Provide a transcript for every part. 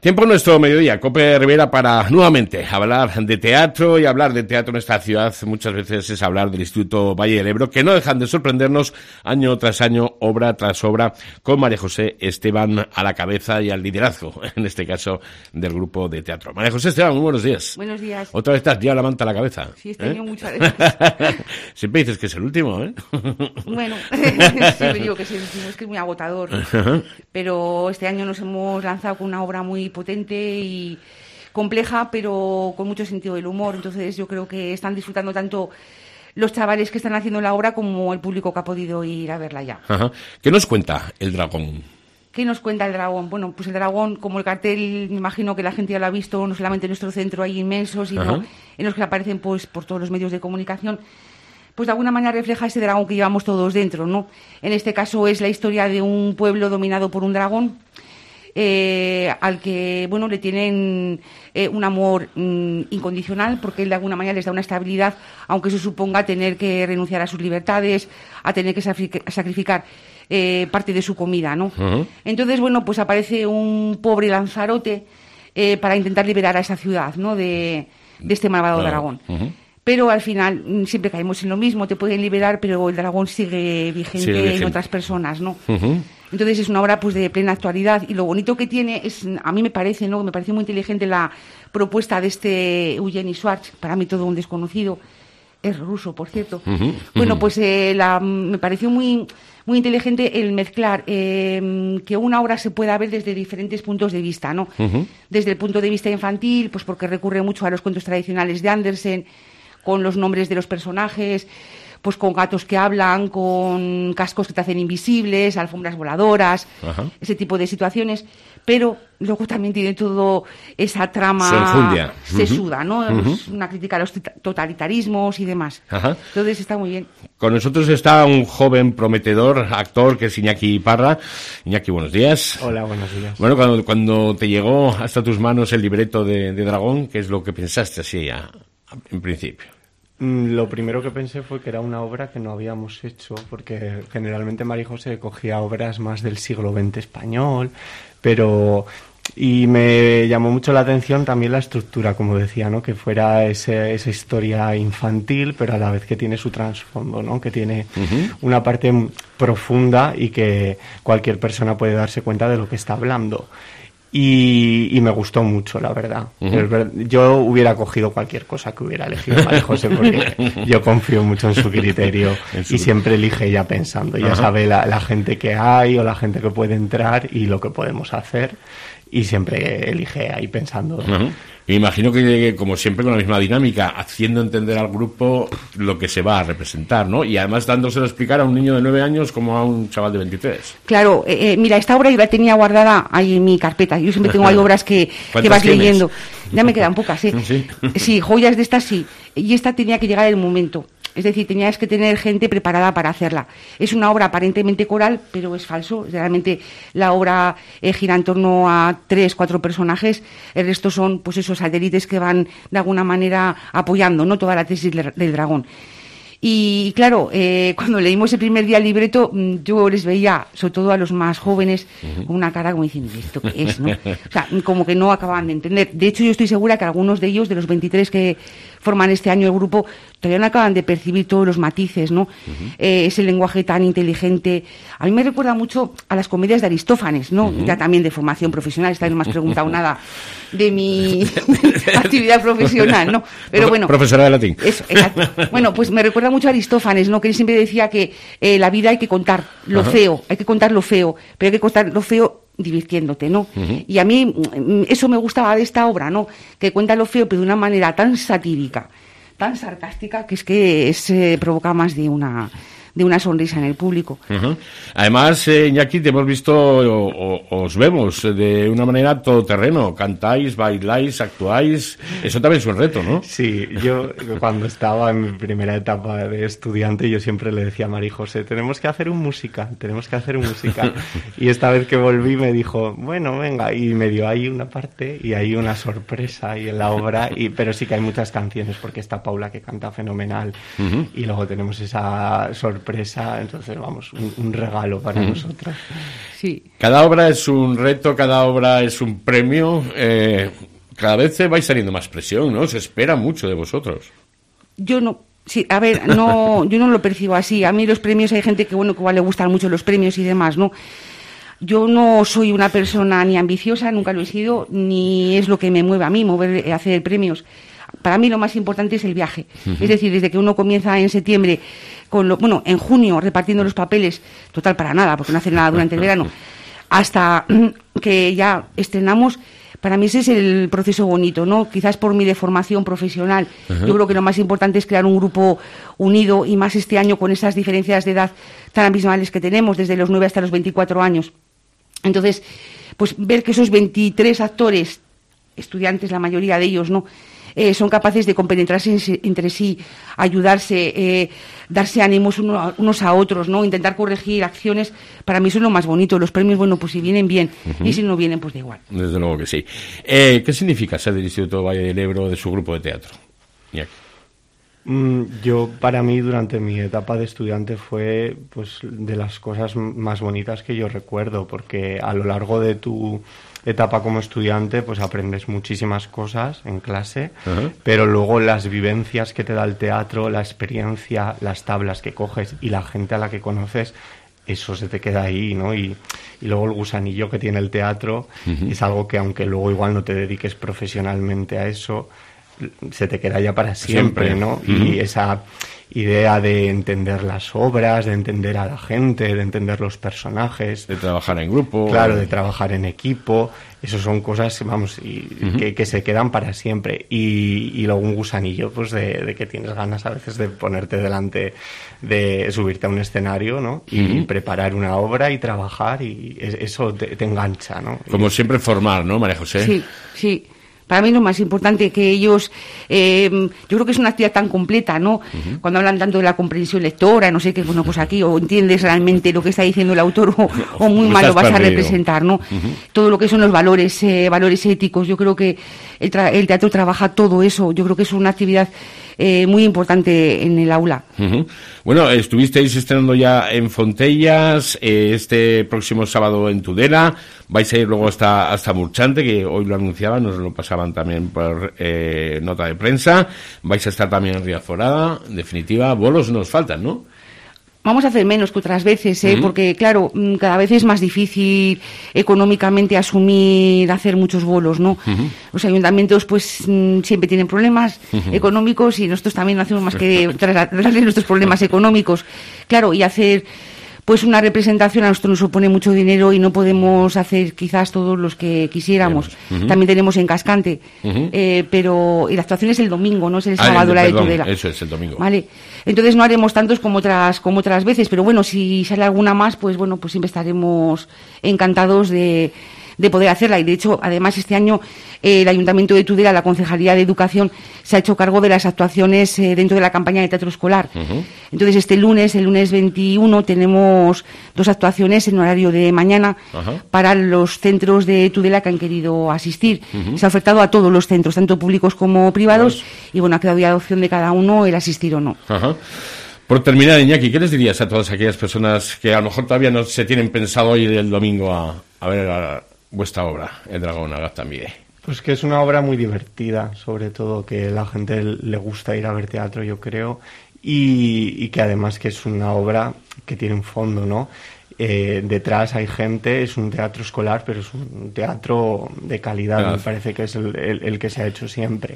Tiempo en nuestro mediodía, Cope Rivera, para nuevamente hablar de teatro, y hablar de teatro en esta ciudad muchas veces es hablar del Instituto Valle del Ebro, que no dejan de sorprendernos año tras año, obra tras obra, con María José Esteban a la cabeza y al liderazgo, en este caso, del grupo de teatro. María José Esteban, muy buenos días. Buenos días. Otra vez estás ya la manta a la cabeza. Sí, este año muchas veces. Siempre dices que es el último, ¿eh? Bueno, siempre digo que es el último, es que es muy agotador. Pero este año nos hemos lanzado con una obra muy potente y compleja, pero con mucho sentido del humor. Entonces yo creo que están disfrutando tanto los chavales que están haciendo la obra como el público que ha podido ir a verla ya. Ajá. ¿Qué nos cuenta el dragón? ¿Qué nos cuenta el dragón? Bueno, pues el dragón, como el cartel, me imagino que la gente ya lo ha visto, no solamente en nuestro centro hay inmensos, sino en los que aparecen pues por todos los medios de comunicación, pues de alguna manera refleja ese dragón que llevamos todos dentro, ¿no? En este caso es la historia de un pueblo dominado por un dragón, al que, bueno, le tienen un amor incondicional, porque él de alguna manera les da una estabilidad, aunque eso suponga tener que renunciar a sus libertades, a tener que sacrificar parte de su comida, ¿no? Entonces, bueno, pues aparece un pobre Lanzarote para intentar liberar a esa ciudad, ¿no? De este malvado dragón. Pero al final siempre caemos en lo mismo, te pueden liberar, pero el dragón sigue vigente en otras personas, ¿no? Entonces es una obra pues de plena actualidad, y lo bonito que tiene es, a mí me parece, ¿no? Me parece muy inteligente la propuesta de este Eugeni Schwartz, para mí todo un desconocido, es ruso, por cierto. Bueno, pues me pareció muy inteligente el mezclar que una obra se pueda ver desde diferentes puntos de vista, ¿no? Desde el punto de vista infantil, pues porque recurre mucho a los cuentos tradicionales de Andersen, con los nombres de los personajes, pues con gatos que hablan, con cascos que te hacen invisibles, alfombras voladoras, ese tipo de situaciones, pero luego también tiene todo esa trama sesuda, ¿no? Es una crítica a los totalitarismos y demás. Entonces está muy bien. Con nosotros está un joven prometedor actor que es Iñaki Parra. Iñaki, buenos días. Hola, buenos días. Bueno, cuando te llegó hasta tus manos el libreto de Dragón, ¿qué es lo que pensaste así en principio? Lo primero que pensé fue que era una obra que no habíamos hecho, porque generalmente María José cogía obras más del siglo XX español, y me llamó mucho la atención también la estructura, como decía, ¿no? Que fuera esa historia infantil, pero a la vez que tiene su trasfondo, ¿no? Que tiene una parte profunda y que cualquier persona puede darse cuenta de lo que está hablando. Y me gustó mucho, la verdad. Yo hubiera cogido cualquier cosa que hubiera elegido María José, porque yo confío mucho en su criterio y siempre elige ella pensando. Ya sabe la gente que hay o la gente que puede entrar y lo que podemos hacer, y siempre elige ahí pensando. Me imagino que, como siempre, con la misma dinámica, haciendo entender al grupo lo que se va a representar, ¿no? Y además dándoselo a explicar a un niño de 9 años como a un chaval de 23. Claro, mira, esta obra yo la tenía guardada ahí en mi carpeta. Yo siempre tengo ahí obras que vas leyendo. Ya me quedan pocas, ¿eh? Sí, joyas de estas sí. Y esta tenía que llegar el momento. Es decir, tenías que tener gente preparada para hacerla. Es una obra aparentemente coral, pero es falso. Realmente la obra gira en torno a 3-4 personajes. El resto son, pues, esos satélites que van de alguna manera apoyando, ¿no?, toda la tesis del dragón. Y claro, cuando leímos el primer día el libreto, yo les veía, sobre todo a los más jóvenes, con una cara como diciendo, ¿esto qué es, no? O sea, como que no acababan de entender. De hecho, yo estoy segura que algunos de ellos, de los 23 que forman este año el grupo, todavía no acaban de percibir todos los matices, ¿no? Ese lenguaje tan inteligente. A mí me recuerda mucho a las comedias de Aristófanes, ¿no? Ya también de formación profesional. Esta vez no me has preguntado nada de mi actividad profesional, ¿no? Pero bueno. Profesora de latín. Eso, exacto. Bueno, pues me recuerda mucho a Aristófanes, ¿no? Que él siempre decía que la vida hay que contar lo feo, hay que contar lo feo, pero hay que contar lo feo divirtiéndote, ¿no? Y a mí eso me gustaba de esta obra, ¿no? Que cuenta lo feo, pero de una manera tan satírica, tan sarcástica, que es que provoca más de una sonrisa en el público. Además, Iñaki, te hemos visto, os vemos de una manera todoterreno. Cantáis, bailáis, actuáis. Eso también es un reto, ¿no? Sí, yo cuando estaba en mi primera etapa de estudiante, yo siempre le decía a María José, tenemos que hacer un musical. Y esta vez que volví me dijo, bueno, venga, y me dio ahí una parte y hay una sorpresa ahí en la obra, pero sí que hay muchas canciones, porque está Paula, que canta fenomenal, y luego tenemos esa sorpresa sorpresa, entonces vamos, un regalo para nosotros. Sí. Cada obra es un reto, cada obra es un premio, cada vez vais saliendo más presión, ¿no? Se espera mucho de vosotros. Yo no. Sí, a ver, no, yo no lo percibo así. A mí los premios, hay gente que igual le gustan mucho los premios y demás, ¿no? Yo no soy una persona ni ambiciosa, nunca lo he sido, ni es lo que me mueve a mí, hacer premios. Para mí lo más importante es el viaje. Es decir, desde que uno comienza en septiembre, en junio, repartiendo los papeles, total para nada, porque no hace nada durante el verano, hasta que ya estrenamos. Para mí ese es el proceso bonito, ¿no? Quizás por mi deformación profesional. Yo creo que lo más importante es crear un grupo unido, y más este año con esas diferencias de edad tan abismales que tenemos, desde los 9 hasta los 24 años. Entonces, pues ver que esos 23 actores, estudiantes la mayoría de ellos, ¿no?, son capaces de compenetrarse entre sí, ayudarse, darse ánimos unos a otros, ¿no? Intentar corregir acciones. Para mí eso es lo más bonito. Los premios, bueno, pues si vienen bien, y si no vienen, pues da igual. Desde luego que sí. ¿Qué significa ser del Instituto Valle del Ebro, de su grupo de teatro? Para mí, durante mi etapa de estudiante, fue pues de las cosas más bonitas que yo recuerdo, porque a lo largo de tu etapa como estudiante pues aprendes muchísimas cosas en clase, pero luego las vivencias que te da el teatro, la experiencia, las tablas que coges y la gente a la que conoces, eso se te queda ahí, ¿no? Y luego el gusanillo que tiene el teatro es algo que, aunque luego igual no te dediques profesionalmente a eso, se te queda ya para siempre, ¿no? Y esa idea de entender las obras, de entender a la gente, de entender los personajes, de trabajar en grupo, claro, de trabajar en equipo, eso son cosas, vamos, que se quedan para siempre. Y luego un gusanillo, pues de que tienes ganas a veces de ponerte delante, de subirte a un escenario, ¿no? Y preparar una obra y trabajar, y eso te engancha, ¿no? Como siempre, formar, ¿no, María José? Sí, sí. Para mí lo más importante que ellos, yo creo que es una actividad tan completa, ¿no? Cuando hablan tanto de la comprensión lectora, no sé qué, bueno, pues aquí o entiendes realmente lo que está diciendo el autor o muy mal lo vas a representar, ¿no? Todo lo que son los valores éticos, yo creo que el teatro trabaja todo eso. Yo creo que es una actividad muy importante en el aula. Bueno, estuvisteis estrenando ya en Fontellas, este próximo sábado en Tudela, vais a ir luego hasta Murchante, que hoy lo anunciaban, nos lo pasaban también por nota de prensa, vais a estar también en Riazorada. En definitiva, bolos nos faltan, ¿no? Vamos a hacer menos que otras veces, porque, claro, cada vez es más difícil económicamente hacer muchos bolos, ¿no? Los ayuntamientos, pues, siempre tienen problemas económicos, y nosotros también no hacemos más que trasladarles nuestros problemas económicos. Claro, y hacer pues una representación a nosotros nos supone mucho dinero y no podemos hacer quizás todos los que quisiéramos. También tenemos en Cascante, pero y la actuación es el domingo, no es el sábado la de Tudela. Eso es el domingo. Vale. Entonces no haremos tantos como otras veces, pero bueno, si sale alguna más, pues bueno, pues siempre estaremos encantados de poder hacerla. Y de hecho, además, este año el Ayuntamiento de Tudela, la Concejalía de Educación, se ha hecho cargo de las actuaciones dentro de la campaña de teatro escolar. Entonces, el lunes 21, tenemos 2 actuaciones en horario de mañana para los centros de Tudela que han querido asistir. Se ha ofertado a todos los centros, tanto públicos como privados, y bueno, ha quedado ya opción de cada uno el asistir o no. Por terminar, Iñaki, ¿qué les dirías a todas aquellas personas que a lo mejor todavía no se tienen pensado ir el domingo a ver vuestra obra, El Dragón, a Gaztambide? Pues que es una obra muy divertida, sobre todo que a la gente le gusta ir a ver teatro, yo creo, y que además que es una obra que tiene un fondo, ¿no? Detrás hay gente, es un teatro escolar, pero es un teatro de calidad, me parece que es el que se ha hecho siempre.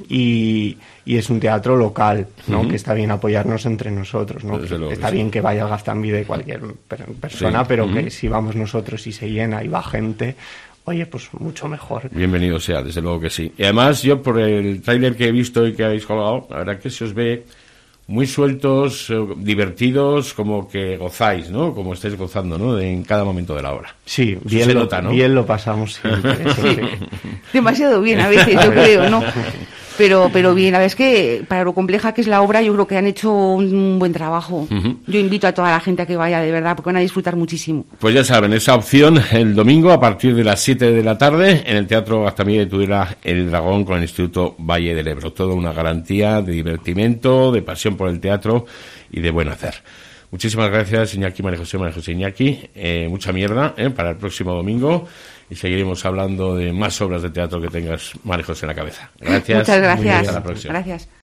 Y es un teatro local, ¿no? Que está bien apoyarnos entre nosotros, ¿no? Está bien que vaya al Gaztambide cualquier persona, pero que si vamos nosotros y se llena y va gente, oye, pues mucho mejor. Bienvenido sea, desde luego que sí. Y además, yo por el tráiler que he visto y que habéis colgado, la verdad que se os ve muy sueltos, divertidos, como que gozáis, ¿no? Como estáis gozando, ¿no? En cada momento de la obra. Sí, bien se nota, ¿no? Bien lo pasamos siempre. Sí. Demasiado bien a veces, yo creo, ¿no? Pero bien, la verdad es que para lo compleja que es la obra, yo creo que han hecho un buen trabajo. Yo invito a toda la gente a que vaya, de verdad, porque van a disfrutar muchísimo. Pues ya saben, esa opción el domingo a partir de las 7 de la tarde en el Teatro Gaztambide de Tudela, El Dragón, con el Instituto Valle del Ebro. Toda una garantía de divertimento, de pasión por el teatro y de buen hacer. Muchísimas gracias, Iñaki, María José Iñaki. Mucha mierda para el próximo domingo y seguiremos hablando de más obras de teatro que tengas, María José, en la cabeza. Gracias. Muchas gracias. Hasta la próxima. Gracias.